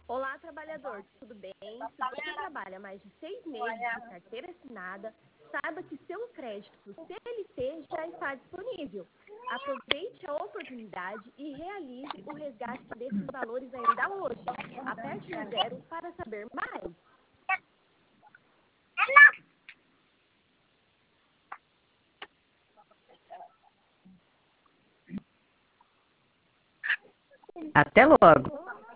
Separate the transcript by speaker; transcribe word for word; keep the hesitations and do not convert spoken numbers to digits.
Speaker 1: Olá, trabalhador, tudo bem? Se você trabalha mais de seis meses de carteira assinada, saiba que seu crédito C L T já está disponível. Aproveite a oportunidade e realize o resgate desses valores ainda hoje. Aperte o zero para saber mais.
Speaker 2: Até logo!